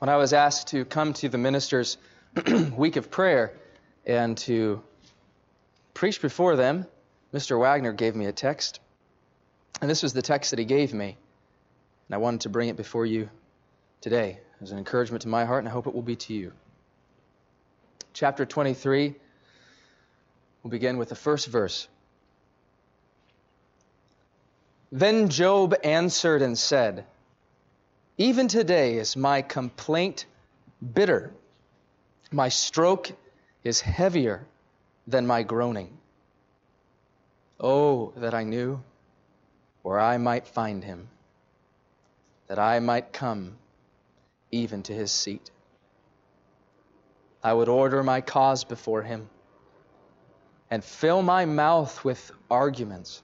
When I was asked to come to the ministers' week of prayer and to preach before them, Mr. Wagner gave me a text. And this was the text that he gave me. And I wanted to bring it before you today as an encouragement to my heart, and I hope it will be to you. Chapter 23, we'll begin with the first verse. Then Job answered and said, "Even today is my complaint bitter. My stroke is heavier than my groaning. Oh, that I knew where I might find him, that I might come even to his seat. I would order my cause before him and fill my mouth with arguments.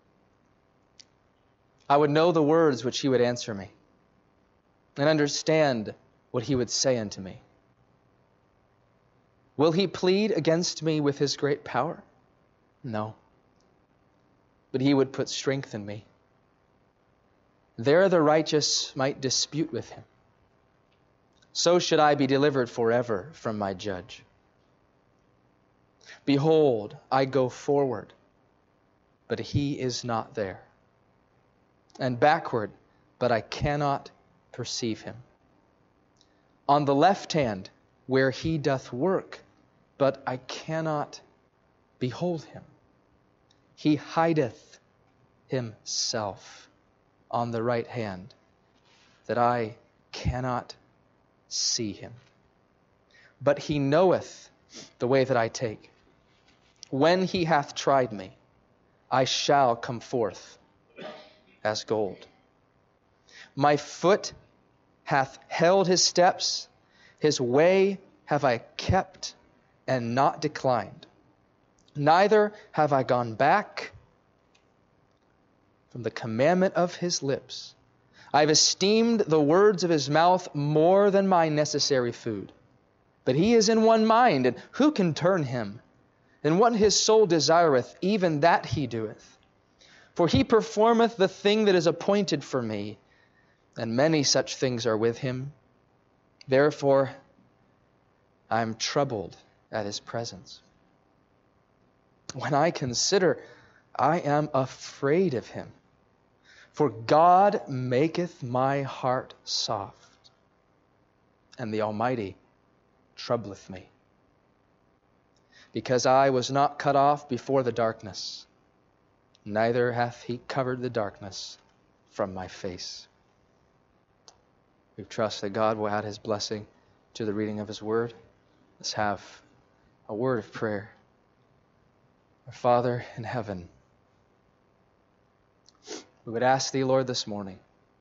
I would know the words which he would answer me and understand what he would say unto me. Will he plead against me with his great power? No. But he would put strength in me. There the righteous might dispute with him. So should I be delivered forever from my judge. Behold, I go forward, but he is not there. And backward, but I cannot perceive him. On the left hand, where he doth work, but I cannot behold him. He hideth himself on the right hand, that I cannot see him. But he knoweth the way that I take. When he hath tried me, I shall come forth as gold. My foot hath held his steps, his way have I kept and not declined. Neither have I gone back from the commandment of his lips. I have esteemed the words of his mouth more than my necessary food. But he is in one mind, and who can turn him? And what his soul desireth, even that he doeth. For he performeth the thing that is appointed for me, and many such things are with him. Therefore I am troubled at his presence. When I consider, I am afraid of him. For God maketh my heart soft, and the Almighty troubleth me. Because I was not cut off before the darkness, neither hath he covered the darkness from my face. We trust that God will add his blessing to the reading of his word. Let's have a word of prayer. Our Father in heaven, we would ask thee, Lord, this morning,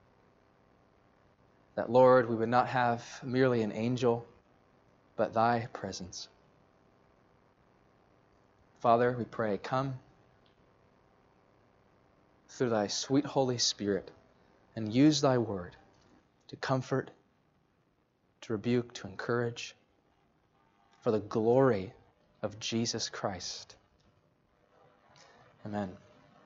that, Lord, we would not have merely an angel, but thy presence. Father, we pray, come through thy sweet Holy Spirit and use thy word to comfort, to rebuke, to encourage, for the glory of Jesus Christ. Amen.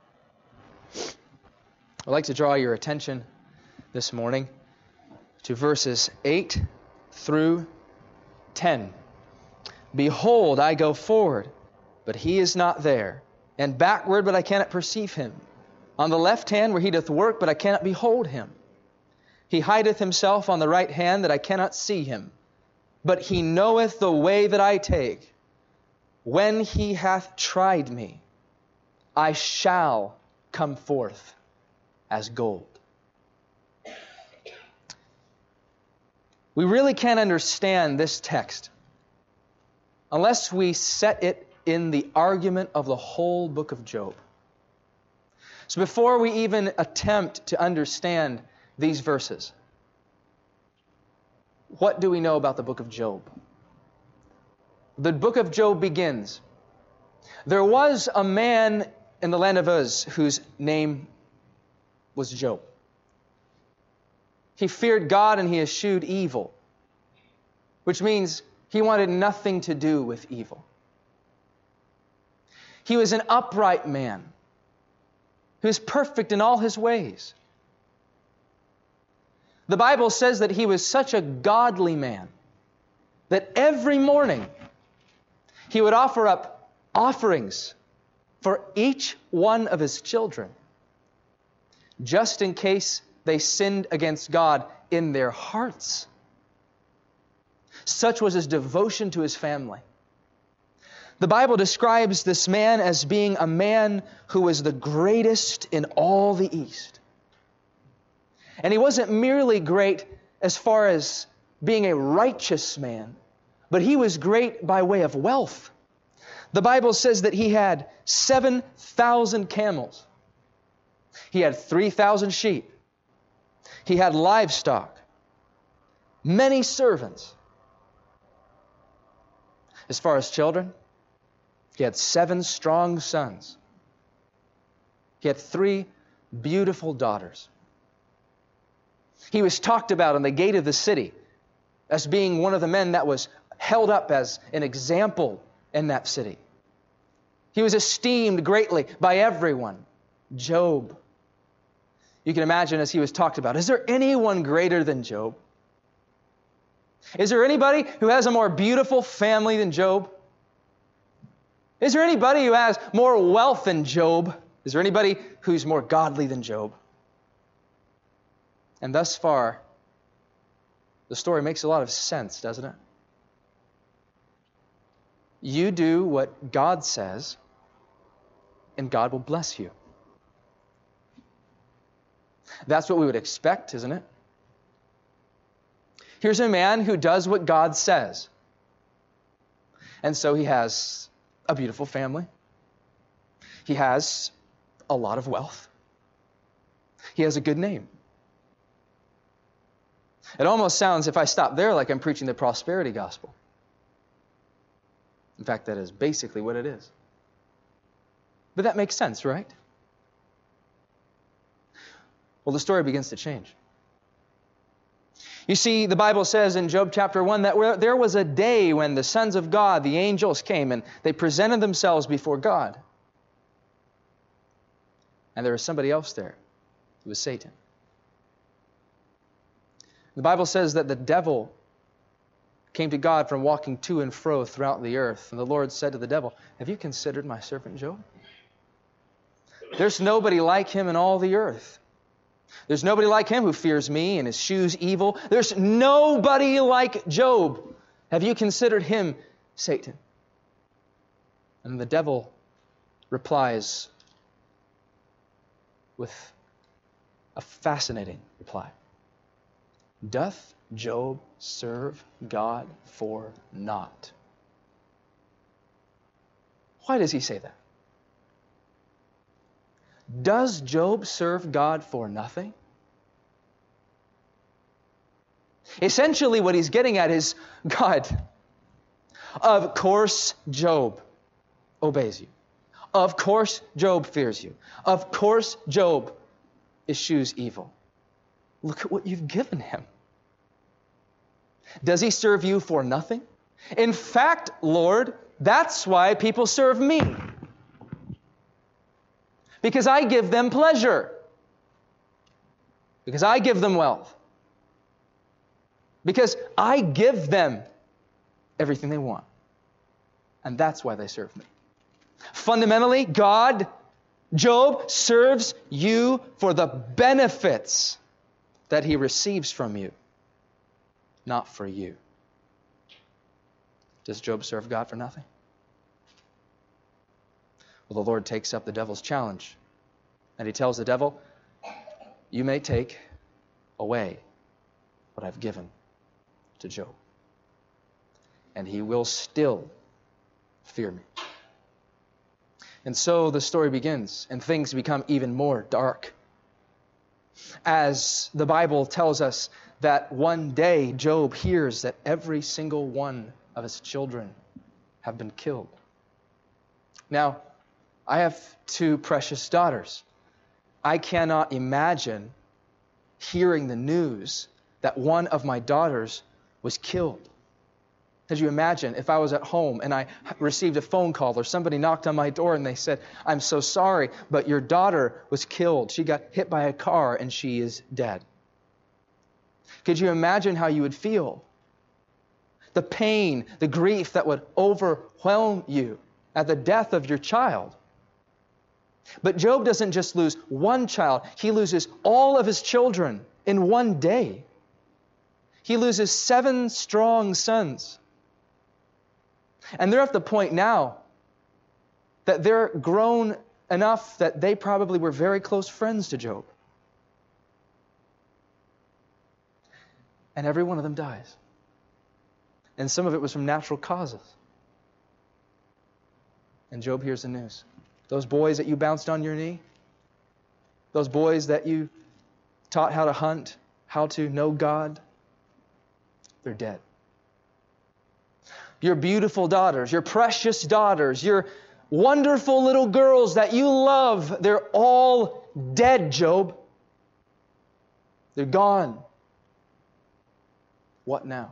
I'd like to draw your attention this morning to verses 8 through 10. Behold, I go forward, but he is not there, and backward, but I cannot perceive him. On the left hand where he doth work, but I cannot behold him. He hideth himself on the right hand, that I cannot see him. But he knoweth the way that I take. When he hath tried me, I shall come forth as gold. We really can't understand this text unless we set it in the argument of the whole book of Job. So before we even attempt to understand these verses, what do we know about the book of Job? The book of Job begins, there was a man in the land of Uz whose name was Job. He feared God and he eschewed evil, which means he wanted nothing to do with evil. He was an upright man who was perfect in all his ways. The Bible says that he was such a godly man that every morning he would offer up offerings for each one of his children, just in case they sinned against God in their hearts. Such was his devotion to his family. The Bible describes this man as being a man who was the greatest in all the East. And he wasn't merely great as far as being a righteous man, but he was great by way of wealth. The Bible says that he had 7,000 camels. He had 3,000 sheep. He had livestock, many servants. As far as children, he had 7 strong sons. He had 3 beautiful daughters. He was talked about in the gate of the city as being one of the men that was held up as an example in that city. He was esteemed greatly by everyone. Job. You can imagine as he was talked about, is there anyone greater than Job? Is there anybody who has a more beautiful family than Job? Is there anybody who has more wealth than Job? Is there anybody who's more godly than Job? And thus far, the story makes a lot of sense, doesn't it? You do what God says, and God will bless you. That's what we would expect, isn't it? Here's a man who does what God says. And so he has a beautiful family. He has a lot of wealth. He has a good name. It almost sounds, if I stop there, like I'm preaching the prosperity gospel. In fact, that is basically what it is. But that makes sense, right? Well, the story begins to change. You see, the Bible says in Job chapter 1 that there was a day when the sons of God, the angels, came and they presented themselves before God. And there was somebody else there. It was Satan. The Bible says that the devil came to God from walking to and fro throughout the earth. And the Lord said to the devil, have you considered my servant Job? There's nobody like him in all the earth. There's nobody like him who fears me and eschews evil. There's nobody like Job. Have you considered him, Satan? And the devil replies with a fascinating reply. Doth Job serve God for naught? Why does he say that? Does Job serve God for nothing? Essentially what he's getting at is, God, of course Job obeys you. Of course Job fears you. Of course Job eschews evil. Look at what you've given him. Does he serve you for nothing? In fact, Lord, that's why people serve me. Because I give them pleasure. Because I give them wealth. Because I give them everything they want. And that's why they serve me. Fundamentally, God, Job, serves you for the benefits that he receives from you, not for you. Does Job serve God for nothing? Well, the Lord takes up the devil's challenge, and he tells the devil, you may take away what I've given to Job, and he will still fear me. And so the story begins, and things become even more dark. As the Bible tells us that one day Job hears that every single one of his children have been killed. Now, I have 2 precious daughters. I cannot imagine hearing the news that one of my daughters was killed. Could you imagine if I was at home and I received a phone call or somebody knocked on my door and they said, I'm so sorry, but your daughter was killed. She got hit by a car and she is dead. Could you imagine how you would feel? The pain, the grief that would overwhelm you at the death of your child. But Job doesn't just lose one child. He loses all of his children in one day. He loses 7 strong sons. And they're at the point now that they're grown enough that they probably were very close friends to Job. And every one of them dies. And some of it was from natural causes. And Job hears the news. Those boys that you bounced on your knee, those boys that you taught how to hunt, how to know God, they're dead. Your beautiful daughters, your precious daughters, your wonderful little girls that you love, they're all dead, Job. They're gone. What now?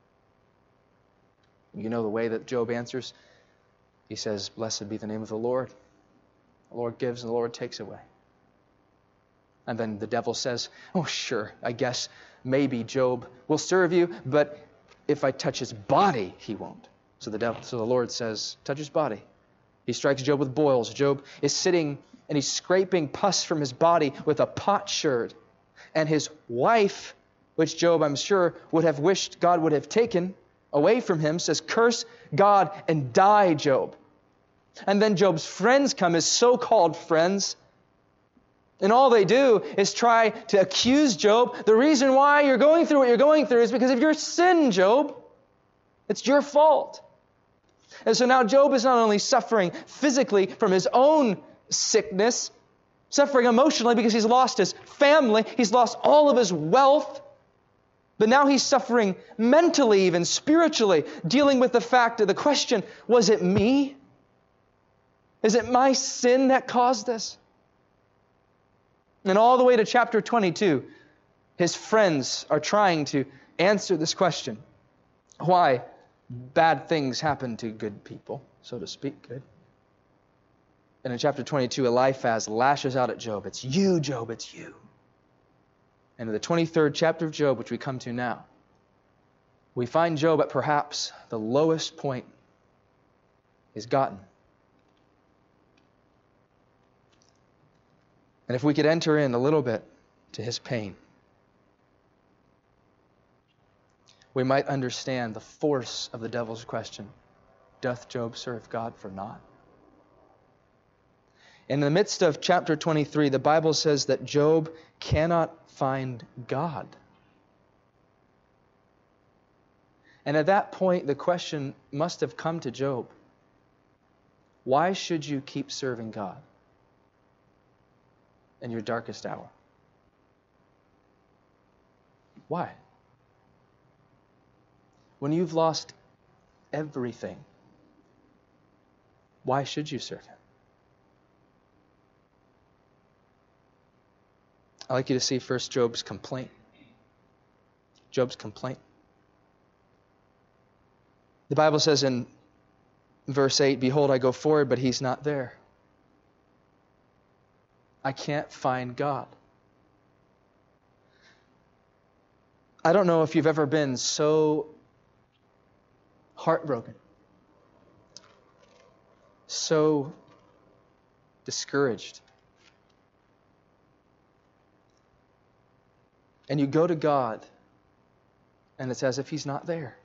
You know the way that Job answers. He says, "Blessed be the name of the Lord. The Lord gives and the Lord takes away." And then the devil says, "Oh, sure, I guess maybe Job will serve you, but if I touch his body, he won't." So the Lord says, touch his body. He strikes Job with boils. Job is sitting and he's scraping pus from his body with a potsherd. And his wife, which Job, I'm sure, would have wished God would have taken away from him, says, "Curse God and die, Job." And then Job's friends come, his so-called friends, and all they do is try to accuse Job. The reason why you're going through what you're going through is because of your sin, Job. It's your fault. And so now Job is not only suffering physically from his own sickness, suffering emotionally because he's lost his family, he's lost all of his wealth, but now he's suffering mentally, even spiritually, dealing with the fact of the question, was it me? Is it my sin that caused this? And all the way to chapter 22, his friends are trying to answer this question. Why bad things happen to good people, so to speak. Good. And in chapter 22, Eliphaz lashes out at Job. "It's you, Job, it's you." And in the 23rd chapter of Job, which we come to now, we find Job at perhaps the lowest point he's gotten. And if we could enter in a little bit to his pain, we might understand the force of the devil's question. Doth Job serve God for naught? In the midst of chapter 23, the Bible says that Job cannot find God. And at that point, the question must have come to Job. Why should you keep serving God in your darkest hour? Why? When you've lost everything, why should you serve Him? I'd like you to see first Job's complaint. Job's complaint. The Bible says in verse 8, "Behold, I go forward, but He's not there. I can't find God." I don't know if you've ever been so heartbroken, so discouraged, and you go to God, and it's as if He's not there.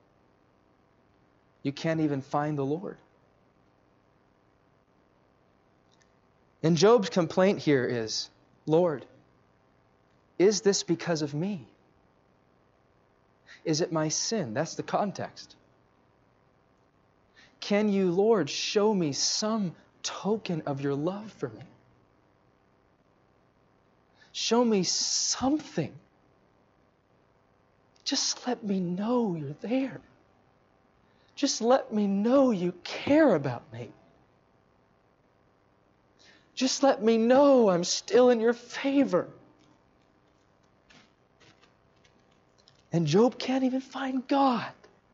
You can't even find the Lord. And Job's complaint here is, "Lord, is this because of me? Is it my sin?" That's the context. Can you, Lord, show me some token of your love for me? Show me something. Just let me know you're there. Just let me know you care about me. Just let me know I'm still in your favor. And Job can't even find God.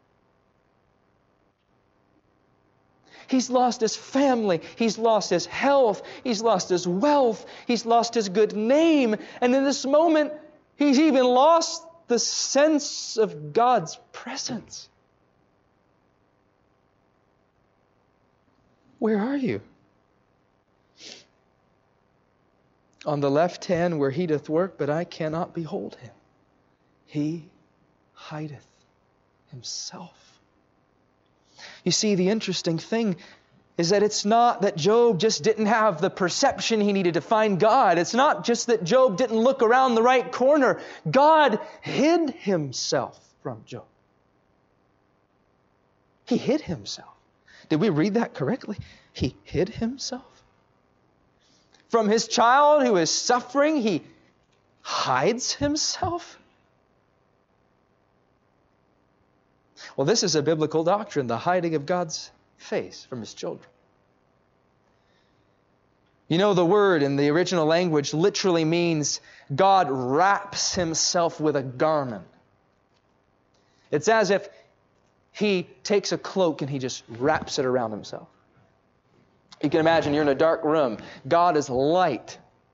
He's lost his family. He's lost his health. He's lost his wealth. He's lost his good name. And in this moment, he's even lost the sense of God's presence. Where are you? On the left hand where he doth work, but I cannot behold him. He hideth himself. You see, the interesting thing is that it's not that Job just didn't have the perception he needed to find God. It's not just that Job didn't look around the right corner. God hid himself from Job. He hid himself. Did we read that correctly? He hid himself. From his child who is suffering, he hides himself. Well, this is a biblical doctrine, the hiding of God's face from his children. You know, the word in the original language literally means God wraps himself with a garment. It's as if he takes a cloak and he just wraps it around himself. You can imagine you're in a dark room. God is light.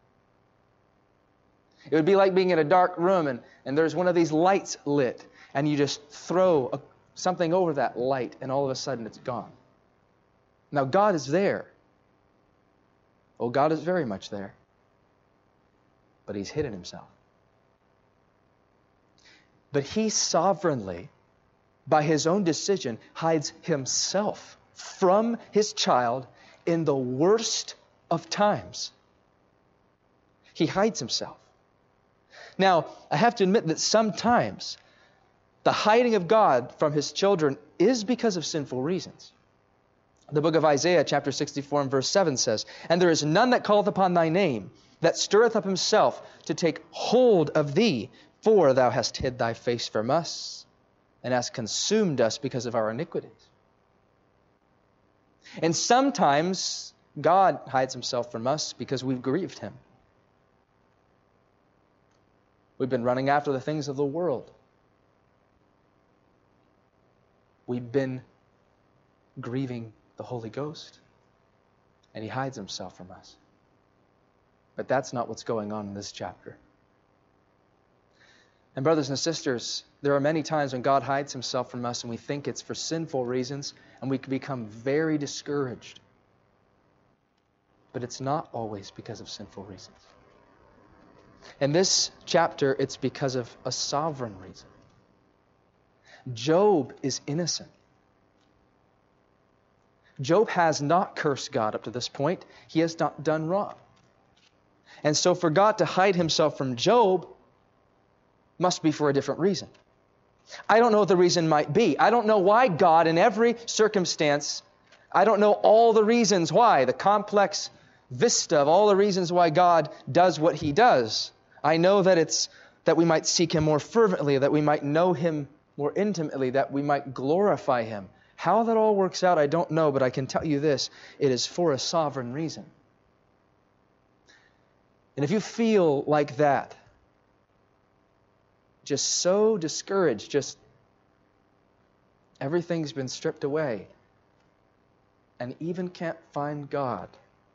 It would be like being in a dark room and there's one of these lights lit and you just throw something over that light and all of a sudden it's gone. Now God is there. Oh, God is very much there. But he's hidden himself. But he sovereignly, by his own decision, hides himself from his child in the worst of times. He hides himself. Now, I have to admit that sometimes the hiding of God from his children is because of sinful reasons. The book of Isaiah, chapter 64 and verse 7 says, "And there is none that calleth upon thy name, that stirreth up himself to take hold of thee, for thou hast hid thy face from us, and hast consumed us because of our iniquities." And sometimes God hides himself from us because we've grieved him. We've been running after the things of the world. We've been grieving the Holy Ghost, and he hides himself from us. But that's not what's going on in this chapter. And brothers and sisters, there are many times when God hides himself from us and we think it's for sinful reasons, and we can become very discouraged. But it's not always because of sinful reasons. In this chapter, it's because of a sovereign reason. Job is innocent. Job has not cursed God up to this point. He has not done wrong. And so for God to hide himself from Job must be for a different reason. I don't know what the reason might be. I don't know why God, in every circumstance, I don't know all the reasons why, the complex vista of all the reasons why God does what he does. I know that it's that we might seek him more fervently, that we might know him more intimately, that we might glorify him. How that all works out, I don't know, but I can tell you this: it is for a sovereign reason. And if you feel like that, just so discouraged, just everything's been stripped away, and even can't find God,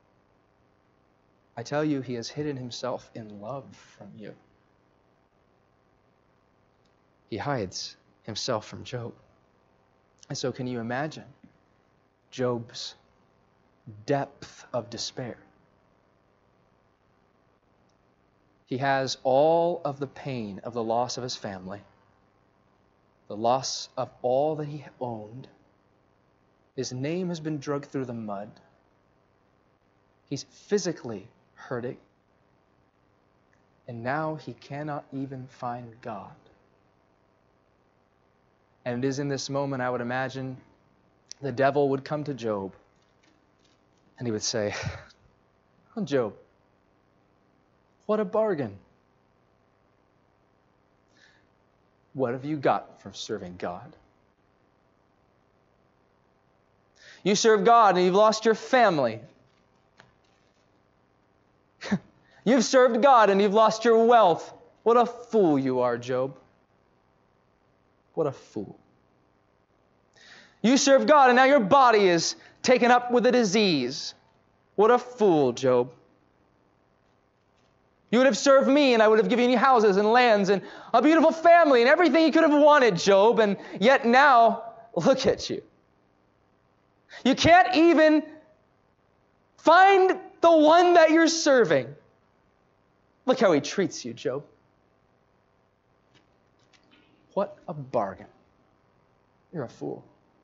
I tell you, he has hidden himself in love from you. He hides himself from Job. And so can you imagine Job's depth of despair? He has all of the pain of the loss of his family, the loss of all that he owned. His name has been dragged through the mud. He's physically hurting. And now he cannot even find God. And it is in this moment, I would imagine, the devil would come to Job and he would say, "Oh, Job, what a bargain. What have you got from serving God? You serve God and you've lost your family. You've served God and you've lost your wealth. What a fool you are, Job. What a fool. You serve God and now your body is taken up with a disease. What a fool, Job. You would have served me, and I would have given you houses and lands and a beautiful family and everything you could have wanted, Job. And yet now, look at you. You can't even find the one that you're serving. Look how he treats you, Job. What a bargain. You're a fool.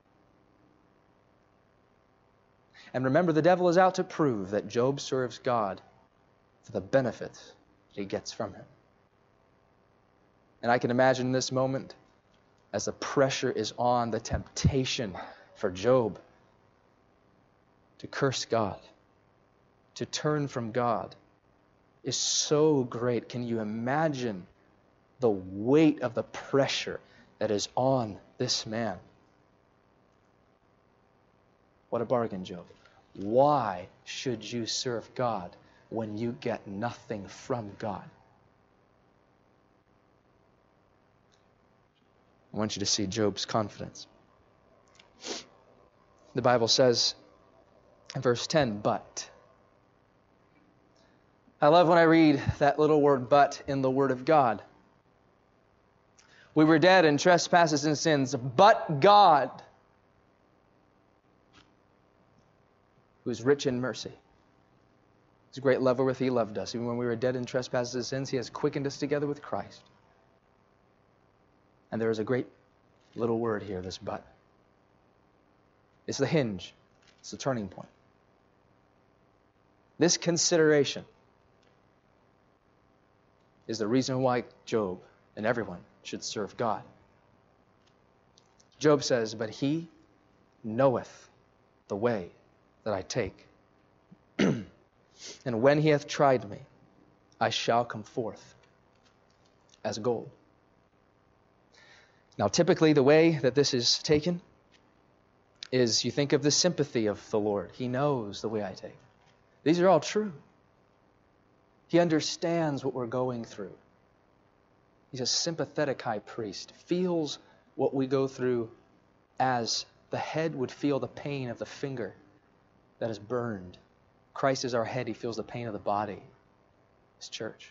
And remember, the devil is out to prove that Job serves God for the benefits that he gets from him. And I can imagine this moment, as the pressure is on, the temptation for Job to curse God, to turn from God, is so great. Can you imagine the weight of the pressure that is on this man? What a bargain, Job. Why should you serve God when you get nothing from God? I want you to see Job's confidence. The Bible says in verse 10, but. I love when I read that little word but in the Word of God. We were dead in trespasses and sins, but God, who is rich in mercy, He's a great lover with He loved us. Even when we were dead in trespasses and sins, He has quickened us together with Christ. And there is a great little word here, this but. It's the hinge. It's the turning point. This consideration is the reason why Job and everyone should serve God. Job says, but He knoweth the way that I take. And when He hath tried me, I shall come forth as gold. Now, typically, the way that this is taken is you think of the sympathy of the Lord. He knows the way I take. These are all true. He understands what we're going through. He's a sympathetic high priest, feels what we go through as the head would feel the pain of the finger that is burned. Christ is our head. He feels the pain of the body, His church.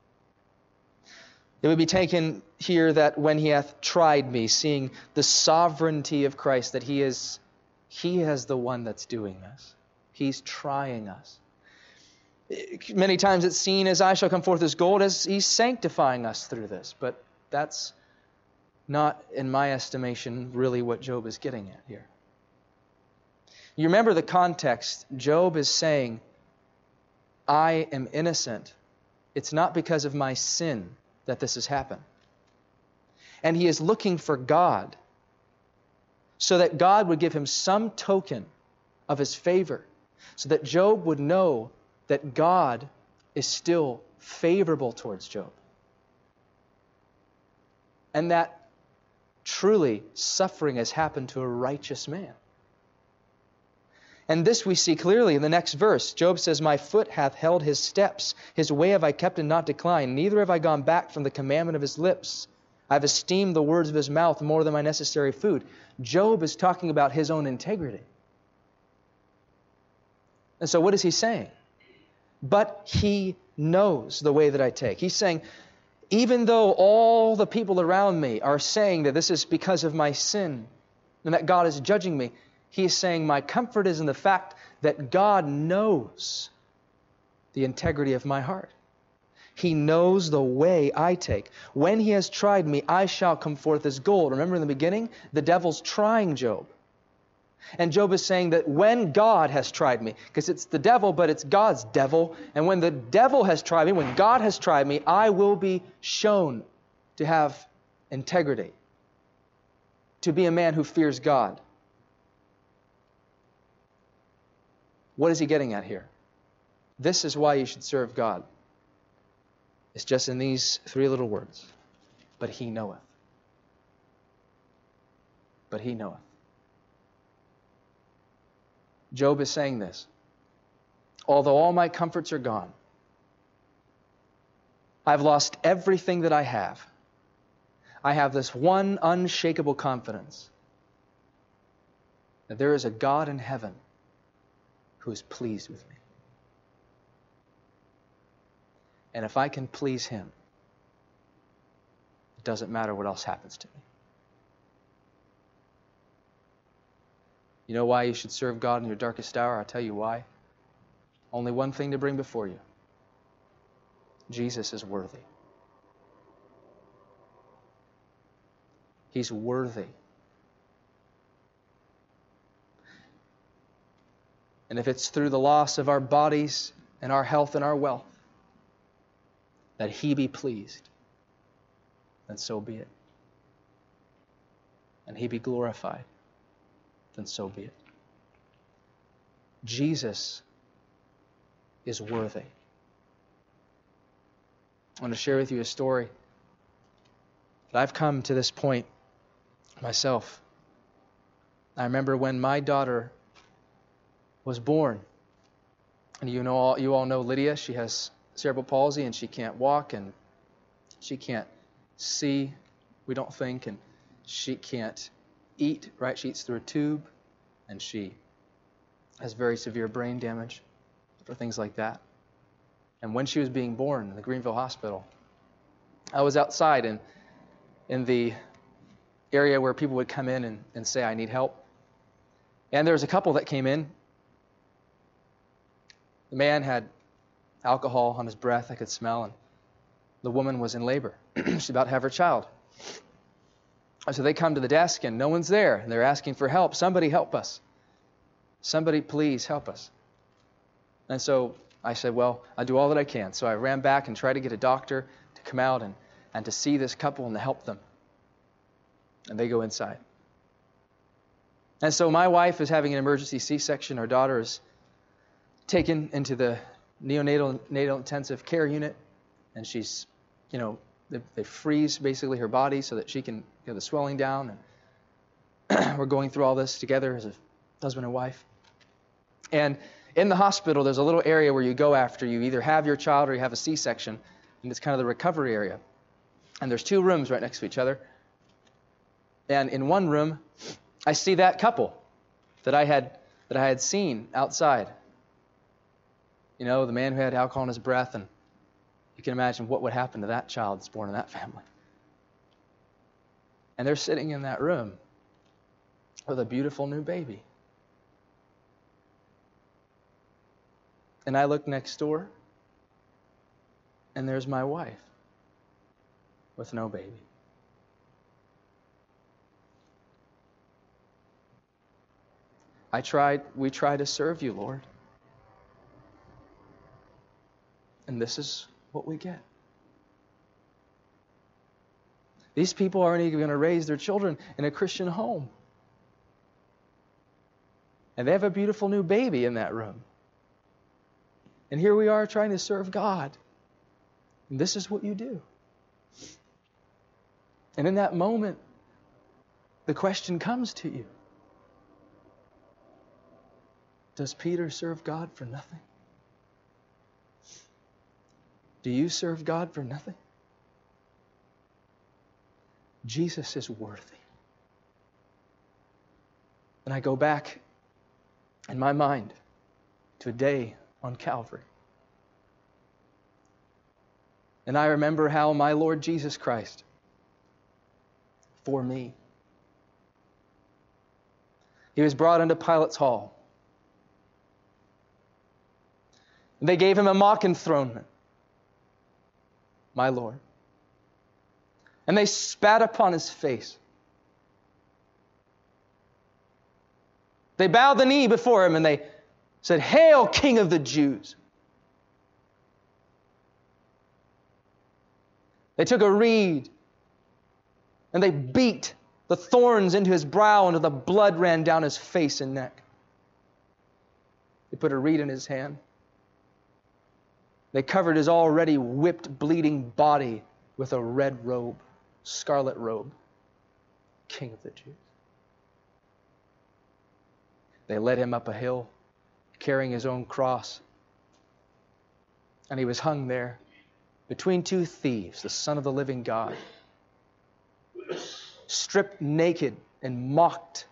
It would be taken here that when He hath tried me, seeing the sovereignty of Christ, that He is the one that's doing this. He's trying us. Many times it's seen as I shall come forth as gold, as He's sanctifying us through this. But that's not, in my estimation, really what Job is getting at here. You remember the context. Job is saying, I am innocent. It's not because of my sin that this has happened. And he is looking for God, so that God would give him some token of His favor, so that Job would know that God is still favorable towards Job. And that truly suffering has happened to a righteous man. And this we see clearly in the next verse. Job says, my foot hath held His steps. His way have I kept and not declined. Neither have I gone back from the commandment of His lips. I have esteemed the words of His mouth more than my necessary food. Job is talking about his own integrity. And so what is he saying? But He knows the way that I take. He's saying, even though all the people around me are saying that this is because of my sin and that God is judging me, he is saying my comfort is in the fact that God knows the integrity of my heart. He knows the way I take. When He has tried me, I shall come forth as gold. Remember in the beginning, the devil's trying Job. And Job is saying that when God has tried me, because it's the devil, but it's God's devil, and when the devil has tried me, when God has tried me, I will be shown to have integrity, to be a man who fears God. What is he getting at here? This is why you should serve God. It's just in these three little words. But He knoweth. But He knoweth. Job is saying this. Although all my comforts are gone, I've lost everything that I have this one unshakable confidence that there is a God in heaven who is pleased with me. And if I can please Him, it doesn't matter what else happens to me. You know why you should serve God in your darkest hour? I'll tell you why. Only one thing to bring before you. Jesus is worthy. He's worthy. And if it's through the loss of our bodies and our health and our wealth that He be pleased, then so be it. And He be glorified, then so be it. Jesus is worthy. I want to share with you a story that I've come to this point myself. I remember when my daughter was born, and you all know Lydia. She has cerebral palsy, and she can't walk, and she can't see, we don't think, and she can't eat, right? She eats through a tube, and she has very severe brain damage or things like that. And when she was being born in the Greenville Hospital, I was outside in the area where people would come in and say, I need help. And there was a couple that came in. The man had alcohol on his breath, I could smell, and the woman was in labor. She's about to have her child. So they come to the desk and no one's there. And they're asking for help. Somebody help us. Somebody please help us. And so I said, well, I'll do all that I can. So I ran back and tried to get a doctor to come out and to see this couple and to help them. And they go inside. And so my wife is having an emergency C-section. Our daughter is taken into the neonatal intensive care unit. And she's, they freeze basically her body so that she can get the swelling down. And we're going through all this together as a husband and wife. And in the hospital, there's a little area where you go after you either have your child or you have a C-section, and it's kind of the recovery area. And there's 2 rooms right next to each other. And in one room, I see that couple that I had seen outside. The man who had alcohol in his breath, and you can imagine what would happen to that child that's born in that family. And they're sitting in that room with a beautiful new baby. And I look next door, and there's my wife with no baby. We tried to serve you, Lord. And this is what we get. These people aren't even going to raise their children in a Christian home. And they have a beautiful new baby in that room. And here we are trying to serve God. And this is what you do. And in that moment, the question comes to you. Does Peter serve God for nothing? Do you serve God for nothing? Jesus is worthy. And I go back in my mind to a day on Calvary. And I remember how my Lord Jesus Christ, for me, He was brought into Pilate's hall. And they gave Him a mock enthronement. My Lord. And they spat upon His face. They bowed the knee before Him and they said, "Hail, King of the Jews." They took a reed and they beat the thorns into His brow until the blood ran down His face and neck. They put a reed in His hand. They covered His already whipped, bleeding body with a red robe, scarlet robe, King of the Jews. They led Him up a hill, carrying His own cross. And He was hung there between 2 thieves, the Son of the living God, stripped naked and mocked,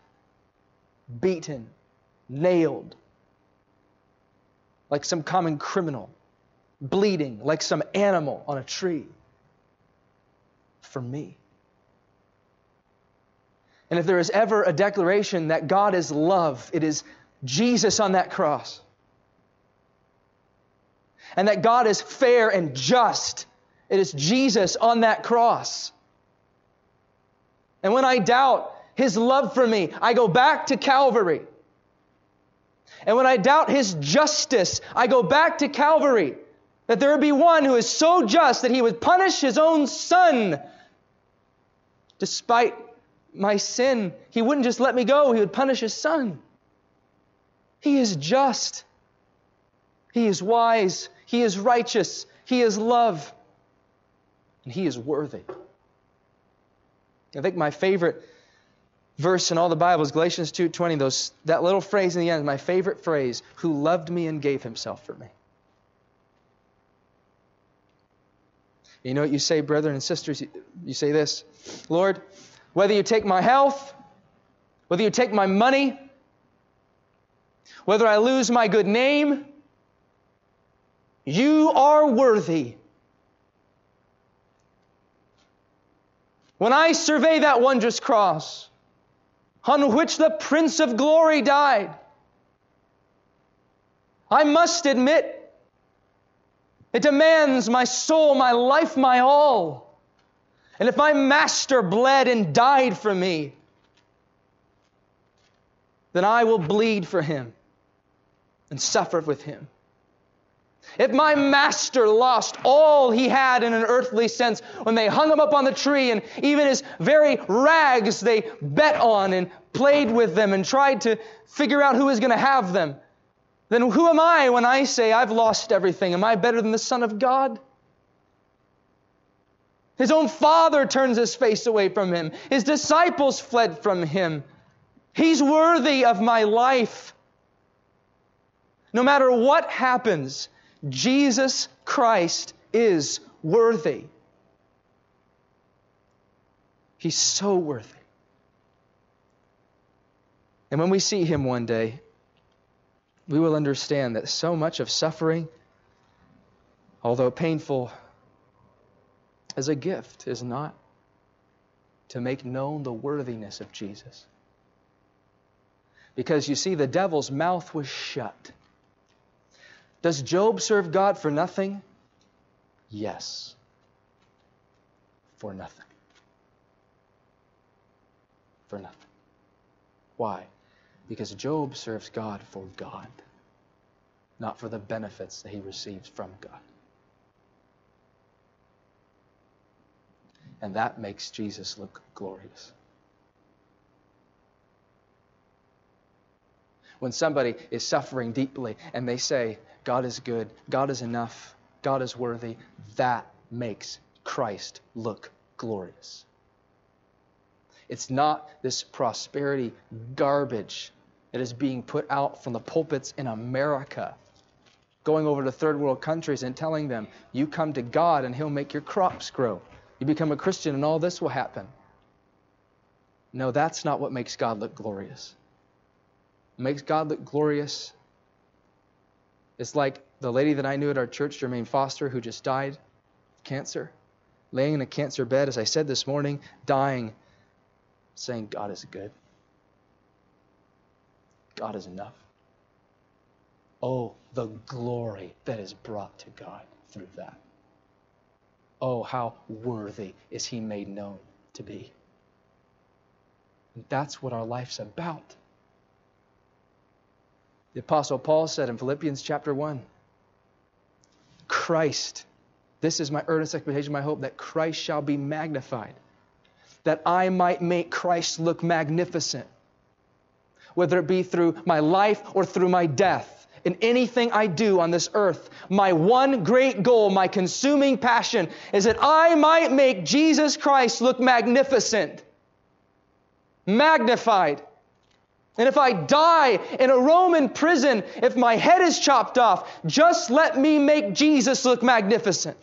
beaten, nailed, like some common criminal. bleeding like some animal on a tree for me. And if there is ever a declaration that God is love, it is Jesus on that cross. And that God is fair and just, it is Jesus on that cross. And when I doubt His love for me, I go back to Calvary. And when I doubt His justice, I go back to Calvary. That there would be one who is so just that He would punish His own Son. Despite my sin, He wouldn't just let me go. He would punish His Son. He is just. He is wise. He is righteous. He is love. And He is worthy. I think my favorite verse in all the Bible is Galatians 2:20. That little phrase in the end, my favorite phrase, who loved me and gave Himself for me. You know what you say, brethren and sisters? You say this, Lord, whether you take my health, whether you take my money, whether I lose my good name, You are worthy. When I survey that wondrous cross, on which the Prince of Glory died, I must admit, it demands my soul, my life, my all. And if my Master bled and died for me, then I will bleed for Him and suffer with Him. If my Master lost all He had in an earthly sense when they hung Him up on the tree, and even His very rags they bet on and played with them and tried to figure out who was going to have them, then who am I when I say I've lost everything? Am I better than the Son of God? His own Father turns His face away from Him. His disciples fled from Him. He's worthy of my life. No matter what happens, Jesus Christ is worthy. He's so worthy. And when we see Him one day, we will understand that so much of suffering, although painful, as a gift, is not to make known the worthiness of Jesus. Because you see, the devil's mouth was shut. Does Job serve God for nothing? Yes. For nothing. For nothing. Why? Because Job serves God for God, not for the benefits that he receives from God. And that makes Jesus look glorious. When somebody is suffering deeply and they say, God is good, God is enough, God is worthy, that makes Christ look glorious. It's not this prosperity garbage that is being put out from the pulpits in America, going over to third world countries and telling them, you come to God and He'll make your crops grow. You become a Christian and all this will happen. No, that's not what makes God look glorious. What makes God look glorious is like the lady that I knew at our church, Jermaine Foster, who just died of cancer, laying in a cancer bed, as I said this morning, dying, saying, God is good. God is enough. Oh, the glory that is brought to God through that. Oh, how worthy is He made known to be. And that's what our life's about. The Apostle Paul said in Philippians chapter 1, Christ, this is my earnest expectation, my hope, that Christ shall be magnified, that I might make Christ look magnificent, whether it be through my life or through my death. In anything I do on this earth, my one great goal, my consuming passion, is that I might make Jesus Christ look magnificent, magnified. And if I die in a Roman prison, if my head is chopped off, just let me make Jesus look magnificent.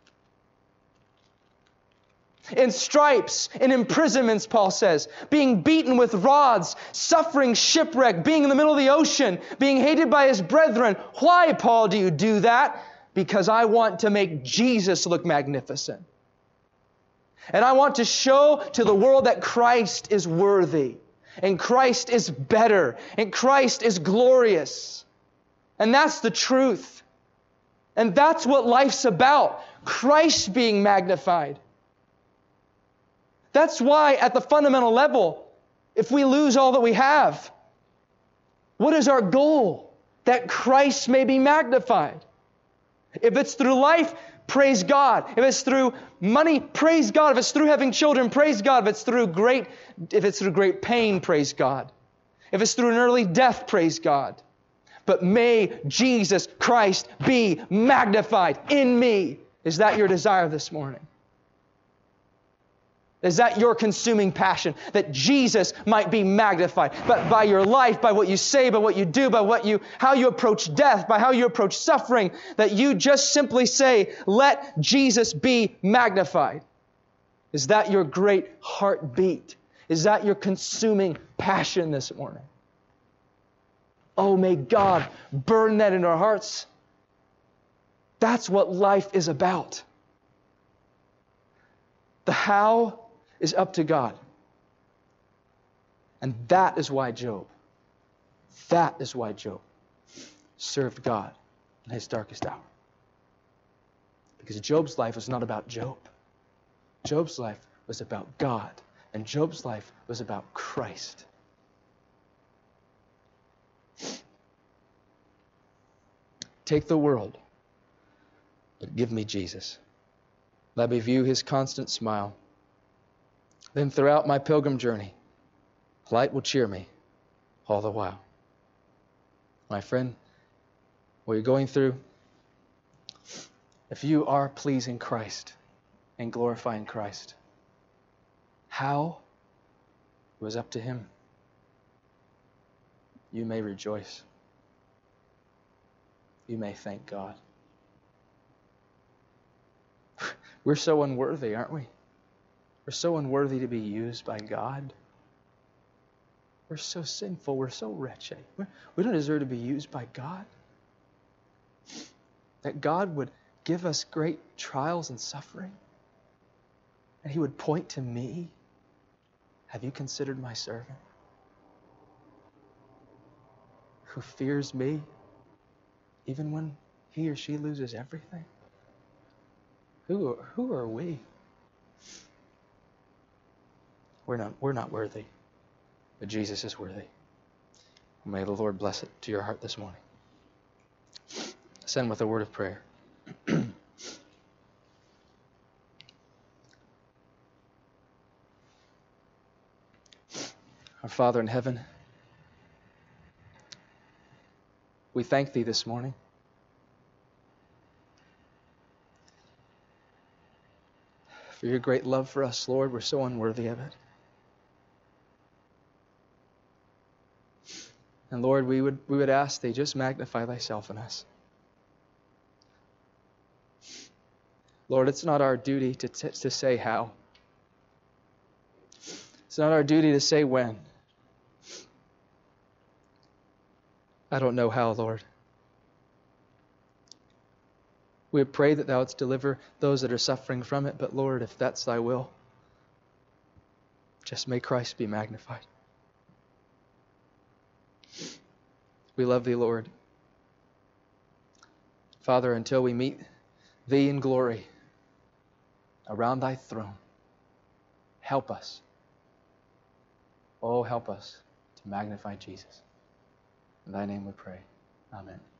In stripes, in imprisonments, Paul says, being beaten with rods, suffering shipwreck, being in the middle of the ocean, being hated by his brethren. Why, Paul, do you do that? because I want to make Jesus look magnificent. And I want to show to the world that Christ is worthy, and Christ is better, and Christ is glorious. And that's the truth. And that's what life's about. Christ being magnified. That's why at the fundamental level, if we lose all that we have, what is our goal? That Christ may be magnified. If it's through life, praise God. If it's through money, praise God. If it's through having children, praise God. If it's through great pain, praise God. If it's through an early death, praise God. But may Jesus Christ be magnified in me. Is that your desire this morning? Is that your consuming passion? That Jesus might be magnified. But by your life, by what you say, by what you do, by how you approach death, by how you approach suffering, that you just simply say, let Jesus be magnified. Is that your great heartbeat? Is that your consuming passion this morning? Oh, may God burn that in our hearts. That's what life is about. The how is up to God. And that is why Job served God in his darkest hour. Because Job's life was not about Job. Job's life was about God. And Job's life was about Christ. Take the world, but give me Jesus. Let me view His constant smile. Then throughout my pilgrim journey, light will cheer me all the while. My friend, what you're going through, if you are pleasing Christ and glorifying Christ, how it was up to Him. You may rejoice. You may thank God. We're so unworthy, aren't we? We're so unworthy to be used by God. We're so sinful. We're so wretched. We don't deserve to be used by God. That God would give us great trials and suffering. And He would point to me. Have you considered my servant? Who fears me even when he or she loses everything? Who are we? We're not worthy, but Jesus is worthy. May the Lord bless it to your heart this morning. Send with a word of prayer. Our Father in heaven, we thank Thee this morning. For Your great love for us, Lord. We're so unworthy of it. And Lord, we would ask Thee, just magnify Thyself in us. Lord, it's not our duty to say how. It's not our duty to say when. I don't know how, Lord. We pray that Thou wouldst deliver those that are suffering from it, but Lord, if that's Thy will, just may Christ be magnified. We love Thee, Lord. Father, until we meet Thee in glory around Thy throne, help us. Oh, help us to magnify Jesus. In Thy name we pray. Amen.